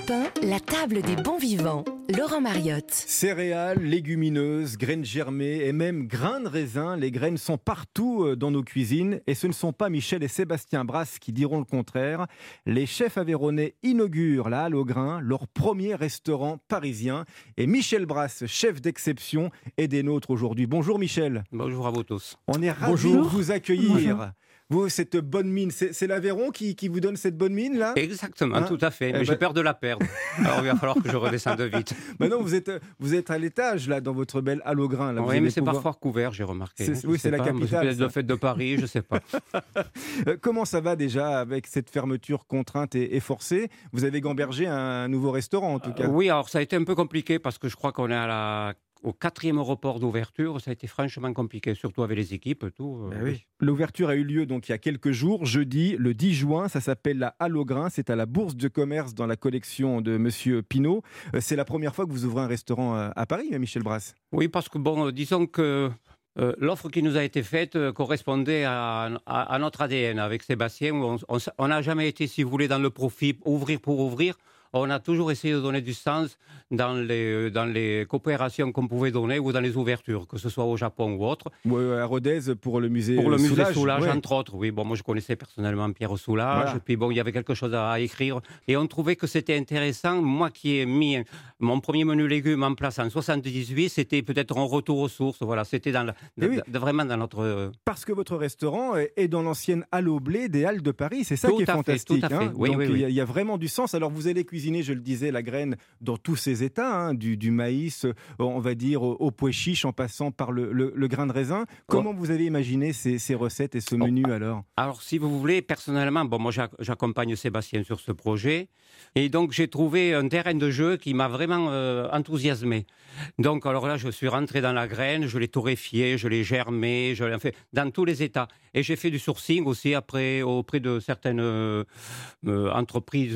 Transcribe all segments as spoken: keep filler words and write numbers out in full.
Europe un, la table des bons vivants. Laurent Mariotte. Céréales, légumineuses, graines germées et même grains de raisin. Les graines sont partout dans nos cuisines. Et ce ne sont pas Michel et Sébastien Brasse qui diront le contraire. Les chefs aveyronnais inaugurent la Halle aux Grains, leur premier restaurant parisien. Et Michel Brasse, chef d'exception, est des nôtres aujourd'hui. Bonjour Michel. Bonjour à vous tous. On est ravis Bonjour. de vous accueillir. Bonjour. Vous, cette bonne mine, c'est, c'est l'Aveyron qui, qui vous donne cette bonne mine là ? Exactement, Hein tout à fait. Mais Eh j'ai ben... peur de la perdre. Alors il va falloir que je redescende vite. Maintenant, vous êtes, vous êtes à l'étage là, dans votre belle Halle aux Grains. Là. Oui, mais c'est pouvoir... parfois recouvert, j'ai remarqué. C'est, oui, c'est la pas, capitale. Peut-être le fait de Paris, je ne sais pas. Comment ça va déjà avec cette fermeture contrainte et, et forcée ? Vous avez gambergé un nouveau restaurant en tout cas. Euh, oui, alors ça a été un peu compliqué parce que je crois qu'on est à la... au quatrième report d'ouverture, ça a été franchement compliqué, surtout avec les équipes. Tout, euh, ben oui. L'ouverture a eu lieu donc il y a quelques jours, jeudi, le dix juin. Ça s'appelle la Halle aux Grains. C'est à la Bourse de commerce dans la collection de Monsieur Pinault. C'est la première fois que vous ouvrez un restaurant à Paris, Michel Brasse ? Oui, parce que bon, disons que euh, l'offre qui nous a été faite euh, correspondait à, à, à notre A D N avec Sébastien. On n'a jamais été, si vous voulez, dans le profit, ouvrir pour ouvrir. On a toujours essayé de donner du sens dans les, dans les coopérations qu'on pouvait donner ou dans les ouvertures, que ce soit au Japon ou autre. Ouais, à Rodez pour le musée Pour le musée Soulages, Soulages, ouais. entre autres. Oui, bon, moi je connaissais personnellement Pierre Soulages. Voilà. Puis bon, il y avait quelque chose à écrire. Et on trouvait que c'était intéressant. Moi qui ai mis mon premier menu légumes en place en soixante-dix-huit, c'était peut-être un retour aux sources. Voilà, c'était dans la, de, oui. de, vraiment dans notre... Parce que votre restaurant est dans l'ancienne Halle au blé des Halles de Paris. C'est ça tout qui est fait, fantastique. Tout à fait, hein. oui, Donc oui, il oui. y, y a vraiment du sens. Alors vous allez cuisiner, je le disais, la graine dans tous ses états, hein, du, du maïs, on va dire, au, au pois chiche, en passant par le, le, le grain de raisin. Comment oh. vous avez imaginé ces, ces recettes et ce oh. menu alors ? Alors si vous voulez, personnellement, bon, moi j'accompagne Sébastien sur ce projet. Et donc j'ai trouvé un terrain de jeu qui m'a vraiment euh, enthousiasmé. Donc alors là, je suis rentré dans la graine, je l'ai torréfiée, je l'ai germée, je l'ai fait dans tous les états. Et j'ai fait du sourcing aussi après auprès de certaines euh, euh, entreprises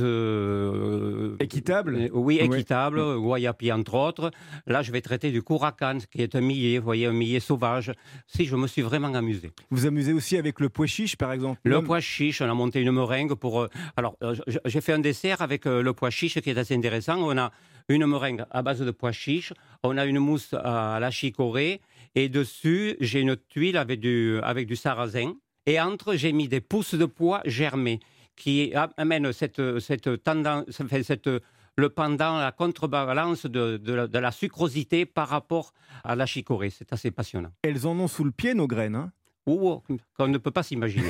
euh, équitables. Euh, oui, équitables, oui. Guayapi entre autres. Là, je vais traiter du kourakan, qui est un millet, vous voyez, un millet sauvage. Si, je me suis vraiment amusé. Vous amusez aussi avec le pois chiche, par exemple ? Le Même... pois chiche, on a monté une meringue pour. Euh, alors, euh, j'ai fait un dessert avec euh, le pois chiche qui est assez intéressant. On a une meringue à base de pois chiche, on a une mousse à la chicorée, et dessus, j'ai une tuile avec du, avec du sarrasin. Et entre, j'ai mis des pousses de pois germées qui amènent cette, cette tendance, cette, le pendant, la contrebalance de, de, la, de la sucrosité par rapport à la chicorée. C'est assez passionnant. Elles en ont sous le pied, nos graines, hein ? Ou qu'on ne peut pas s'imaginer.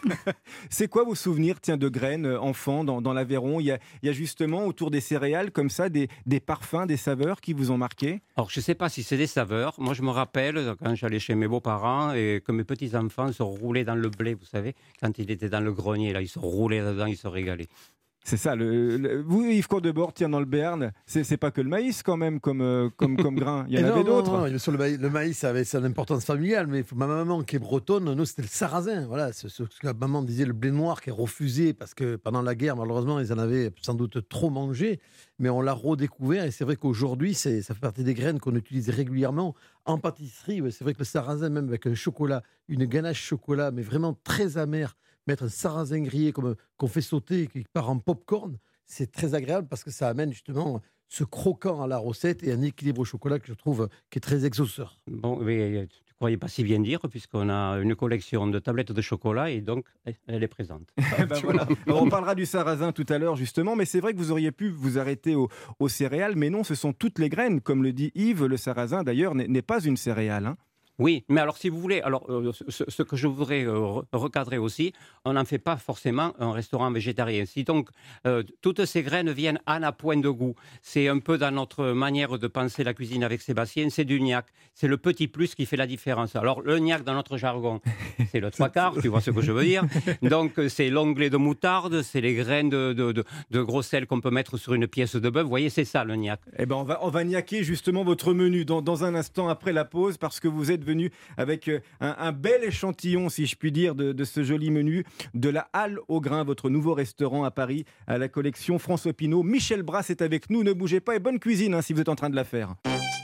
C'est quoi vos souvenirs, tiens, de graines, enfants, dans, dans l'Aveyron ? Il y, a, il y a justement, autour des céréales, comme ça, des, des parfums, des saveurs qui vous ont marqué ? Alors, je ne sais pas si c'est des saveurs. Moi, je me rappelle, quand j'allais chez mes beaux-parents et que mes petits-enfants se roulaient dans le blé, vous savez, quand ils étaient dans le grenier, là, ils se roulaient dedans, ils se régalaient. C'est ça. Le, le, vous, Yves Courdebord, tiens, dans le Béarn, c'est, c'est pas que le maïs quand même comme, euh, comme, comme grain. Il y en non, avait non, d'autres. Non, non. Sur le, maïs, le maïs avait son importance familiale, mais ma maman qui est bretonne, nous, c'était le sarrasin. Voilà, ce, ce que la maman disait, le blé noir qui est refusé parce que pendant la guerre, malheureusement, ils en avaient sans doute trop mangé. Mais on l'a redécouvert et c'est vrai qu'aujourd'hui, c'est, ça fait partie des graines qu'on utilise régulièrement. En pâtisserie, c'est vrai que le sarrasin, même avec un chocolat, une ganache chocolat, mais vraiment très amère, mettre un sarrasin grillé comme, qu'on fait sauter, qui part en popcorn, c'est très agréable parce que ça amène justement ce croquant à la recette et un équilibre au chocolat que je trouve qui est très exauceur. Bon, mais tu ne croyais pas si bien dire, puisqu'on a une collection de tablettes de chocolat et donc elle est présente. ben voilà. Alors, on parlera du sarrasin tout à l'heure justement, mais c'est vrai que vous auriez pu vous arrêter au, aux céréales, mais non, ce sont toutes les graines. Comme le dit Yves, le sarrasin d'ailleurs n'est, n'est pas une céréale, hein. Oui, mais alors si vous voulez, alors euh, ce, ce que je voudrais euh, recadrer aussi, on n'en fait pas forcément un restaurant végétarien. Si donc euh, toutes ces graines viennent en appoint de goût, c'est un peu dans notre manière de penser la cuisine avec Sébastien, c'est du gnac, c'est le petit plus qui fait la différence. Alors le gnac dans notre jargon, c'est le trois quarts, tu vois ce que je veux dire. Donc c'est l'onglet de moutarde, c'est les graines de, de, de, de gros sel qu'on peut mettre sur une pièce de bœuf. Vous voyez, c'est ça le gnac. Eh ben on va on va gnaquer justement votre menu dans, dans un instant après la pause parce que vous êtes venu avec un, un bel échantillon, si je puis dire, de, de ce joli menu de la Halle aux Grains, votre nouveau restaurant à Paris, à la collection François Pinault. Michel Brasse est avec nous, ne bougez pas et bonne cuisine hein, si vous êtes en train de la faire. onze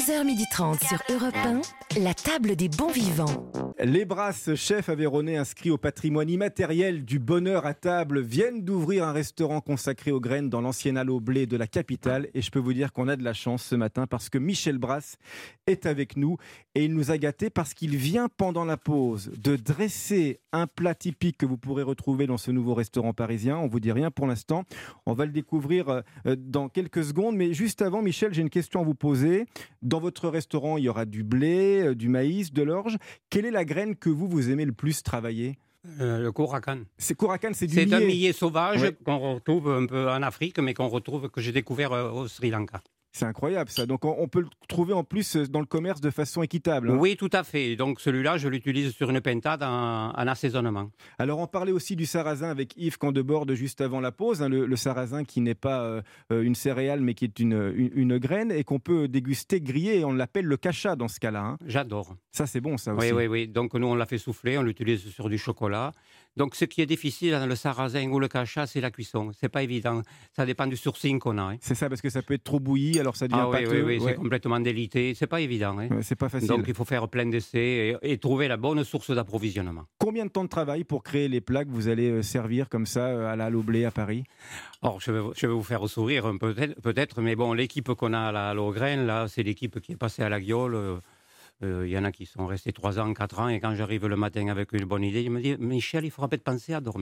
onze heures trente sur Europe un, la table des bons vivants. Les Brasses, chefs aveyronnais inscrits au patrimoine immatériel du bonheur à table, viennent d'ouvrir un restaurant consacré aux graines dans l'ancienne halle au blé de la capitale. Et je peux vous dire qu'on a de la chance ce matin parce que Michel Brasse est avec nous et il nous a gâtés parce qu'il vient pendant la pause de dresser un plat typique que vous pourrez retrouver dans ce nouveau restaurant parisien. On vous dit rien pour l'instant. On va le découvrir dans quelques secondes. Mais juste avant, Michel, j'ai une question à vous poser. Dans votre restaurant, il y aura du blé, du maïs, de l'orge. Quelle est la graine que vous, vous aimez le plus travailler ? Euh, le kourakan. C'est kourakan, c'est du C'est millet. un millet sauvage Ouais. qu'on retrouve un peu en Afrique, mais qu'on retrouve, que j'ai découvert euh, au Sri Lanka. C'est incroyable ça. Donc on, on peut le trouver en plus dans le commerce de façon équitable. hein. Oui, tout à fait. Donc celui-là, je l'utilise sur une pintade en, en assaisonnement. Alors on parlait aussi du sarrasin avec Yves Candeborde juste avant la pause. hein, le, le sarrasin qui n'est pas euh, une céréale mais qui est une, une, une graine et qu'on peut déguster grillé. Et on l'appelle le cacha dans ce cas-là. hein. J'adore. Ça c'est bon ça aussi. Oui, oui, oui. Donc nous, on l'a fait souffler, on l'utilise sur du chocolat. Donc ce qui est difficile dans le sarrasin ou le cacha, c'est la cuisson. C'est pas évident. Ça dépend du sourcing qu'on a. hein. C'est ça parce que ça peut être trop bouilli alors ça devient Ah oui, oui, pâteux. oui, Ouais. c'est complètement délité. C'est pas évident. hein. Ouais, c'est pas facile. Donc il faut faire plein d'essais et, et trouver la bonne source d'approvisionnement. Combien de temps de travail pour créer les plats que vous allez euh, servir comme ça euh, à la halle au blé à Paris ? Or, je vais, je vais vous faire sourire un peu, peut-être, peut-être, mais bon, l'équipe qu'on a à la Logren, là, c'est l'équipe qui est passée à la Guiole. Euh, euh, Il y en a qui sont restés trois ans, quatre ans, et quand j'arrive le matin avec une bonne idée, ils me disent « Michel, il faudra peut-être penser à dormir. »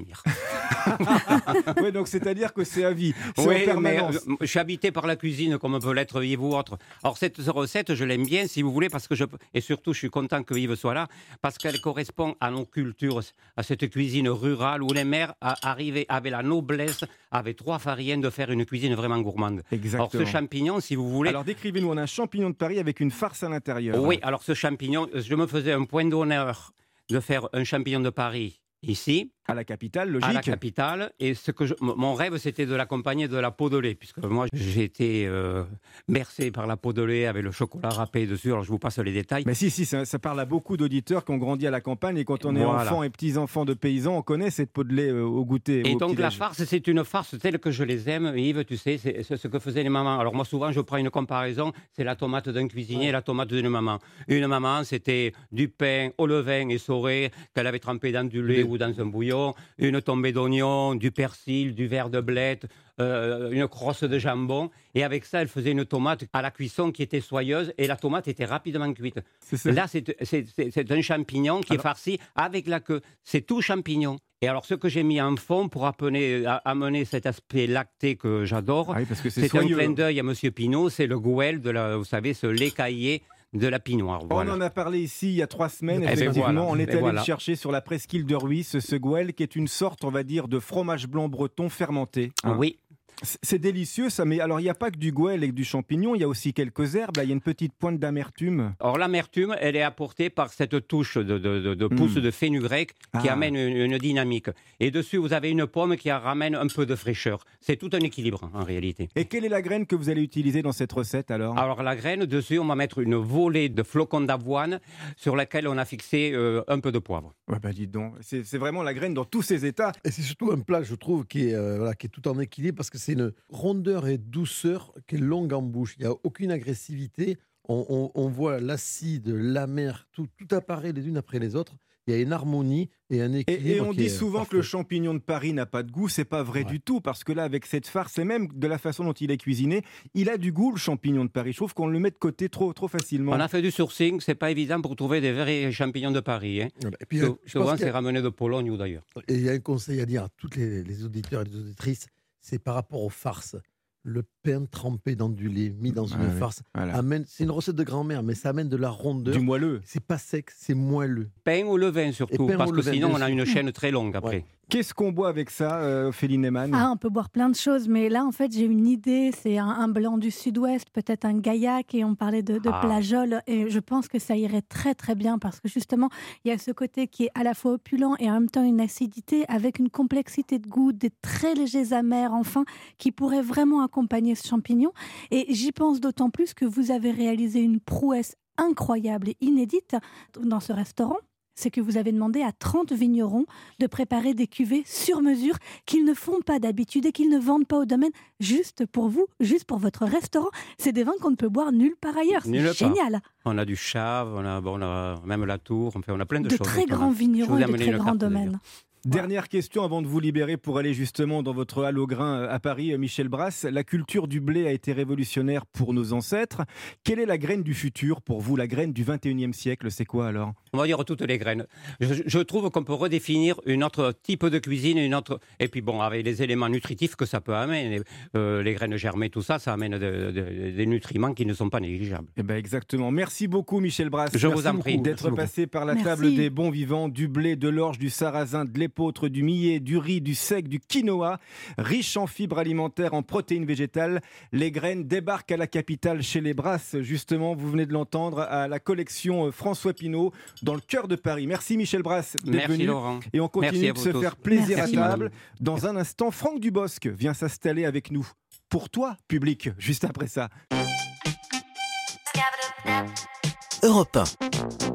Oui, donc c'est-à-dire que c'est à vie. C'est Oui, en mais permanence. euh, je suis habité par la cuisine, comme peut l'être Yves ou autre. Alors, cette recette, je l'aime bien, si vous voulez, parce que je... Et surtout, je suis content que Yves soit là, parce qu'elle correspond à nos cultures, à cette cuisine rurale où les mères a- arrivaient, avaient la noblesse, avaient trois farines de faire une cuisine vraiment gourmande. Exactement. Alors, ce champignon, si vous voulez... Alors décrivez-nous, on a un champignon de Paris avec une farce à l'intérieur. Oui, alors ce champignon, je me faisais un point d'honneur de faire un champignon de Paris ici, À la capitale, logique. à la capitale. Et ce que je- m- mon rêve, c'était de l'accompagner de la peau de lait, puisque moi, j'ai été euh, bercé par la peau de lait avec le chocolat râpé dessus. Alors, je vous passe les détails. Mais si, si, ça, ça parle à beaucoup d'auditeurs qui ont grandi à la campagne et quand on est Voilà. enfant et petits-enfants de paysans, on connaît cette peau de lait euh, au goûter. Et au donc, la petit-déj. farce, c'est une farce telle que je les aime. Yves, tu sais, c'est c'est ce que faisaient les mamans. Alors, moi, souvent, je prends une comparaison. C'est la tomate d'un cuisinier et la tomate d'une maman. Une maman, c'était du pain au levain essoré qu'elle avait trempé dans du lait ou dans un bouillon. Une tombée d'oignons, du persil, du verre de blette, euh, une crosse de jambon. Et avec ça, elle faisait une tomate à la cuisson qui était soyeuse et la tomate était rapidement cuite. C'est ça. Là, c'est c'est- c'est- c'est un champignon qui Alors- est farci avec la queue. C'est tout champignon. Et alors, ce que j'ai mis en fond pour amener, a- amener cet aspect lacté que j'adore, Ah oui, parce que c'est c'est un soyeux. clin d'œil à Monsieur Pinault, c'est le gouel de la, vous savez, ce lait caillé de la pinoire. Voilà. On en a parlé ici il y a trois semaines, Eh ben effectivement. voilà, On est eh allé voilà. le chercher sur la presqu'île de Ruisse, ce gouel, qui est une sorte, on va dire, de fromage blanc breton fermenté. hein. Oui. C'est- C'est délicieux, ça. Mais alors, il n'y a pas que du gouel et que du champignon. Il y a aussi quelques herbes. Là, il y a une petite pointe d'amertume. Or, l'amertume, elle est apportée par cette touche de, de, de, de pousse Mm. de fenugrec qui Ah. amène une, une dynamique. Et dessus, vous avez une pomme qui ramène un peu de fraîcheur. C'est tout un équilibre, en réalité. Et quelle est la graine que vous allez utiliser dans cette recette alors Alors, la graine, dessus, on va mettre une volée de flocons d'avoine sur laquelle on a fixé euh, un peu de poivre. Ouais, bah, dites donc, c'est c'est vraiment la graine dans tous ses états. Et c'est surtout un plat, je trouve, qui est, euh, voilà, qui est tout en équilibre parce que c'est une rondeur et douceur qui est longue en bouche. Il n'y a aucune agressivité. On, on- on voit l'acide, l'amer, tout, tout apparaît les unes après les autres. Il y a une harmonie et un équilibre. Et, et on qui dit est souvent parfait. que le champignon de Paris n'a pas de goût, c'est pas vrai Ouais. du tout, parce que là, avec cette farce, et même de la façon dont il est cuisiné, il a du goût, le champignon de Paris. Je trouve qu'on le met de côté trop, trop facilement. On a fait du sourcing, c'est pas évident pour trouver des vrais champignons de Paris. Hein. Voilà. Et puis, euh, Sou- je Souvent, pense qu'il y c'est a- ramené de Pologne ou d'ailleurs. et il y a un conseil à dire à tous les, les auditeurs et les auditrices, c'est par rapport aux farces. Le pain trempé dans du lait, mis dans Ah une oui, farce, voilà. amène. C'est une recette de grand-mère, mais ça amène de la rondeur. Du moelleux. C'est pas sec, c'est moelleux. Pain au levain surtout, pain parce au que levain, sinon bien on a sûr. une chaîne très longue après. Ouais. Qu'est-ce qu'on boit avec ça, euh, Ophélie Neyman Ah, on peut boire plein de choses, mais là, en fait, j'ai une idée. C'est un, un blanc du sud-ouest, peut-être un gaillac, et on parlait de, de Ah. plageole. Et je pense que ça irait très, très bien parce que justement, il y a ce côté qui est à la fois opulent et en même temps une acidité avec une complexité de goût, des très légers amers, enfin, qui pourraient vraiment accompagner ce champignon. Et j'y pense d'autant plus que vous avez réalisé une prouesse incroyable et inédite dans ce restaurant. c'est que vous avez demandé à trente vignerons de préparer des cuvées sur mesure qu'ils ne font pas d'habitude et qu'ils ne vendent pas au domaine, juste pour vous, juste pour votre restaurant. C'est des vins qu'on ne peut boire nulle part ailleurs. Nulle C'est part. génial. On a du Chave, on a, bon, on a même la Tour, enfin, on a plein de, De choses. très Donc, on a- grands je vignerons vous ai et de amené très une grands carte, d'ailleurs. domaines. Dernière question avant de vous libérer pour aller justement dans votre halle au grain à Paris, Michel Brasse. La culture du blé a été révolutionnaire pour nos ancêtres. Quelle est la graine du futur pour vous, la graine du vingt et unième siècle? C'est quoi alors? On va dire toutes les graines. Je, je trouve qu'on peut redéfinir une autre type de cuisine, une autre. Et puis bon, avec les éléments nutritifs que ça peut amener, euh, les graines germées, tout ça, ça amène de- de- des nutriments qui ne sont pas négligeables. Eh ben exactement. Merci beaucoup Michel Brasse. Je Merci vous en prie. beaucoup d'être Merci passé par la Merci. table des bons vivants, du blé, de l'orge, du sarrasin, de l'épeautre, du millet, du riz, du seigle, du quinoa, riche en fibres alimentaires, en protéines végétales. Les graines débarquent à la capitale chez les Brasse, justement, vous venez de l'entendre, à la collection François Pinault, dans le cœur de Paris. Merci Michel Brasse d'être Merci venu. Laurent. Et on continue Merci à de vous se tous. faire plaisir Merci. à table. Madame. Dans un instant, Franck Dubosc vient s'installer avec nous. Pour toi, public, juste après ça. Europe un.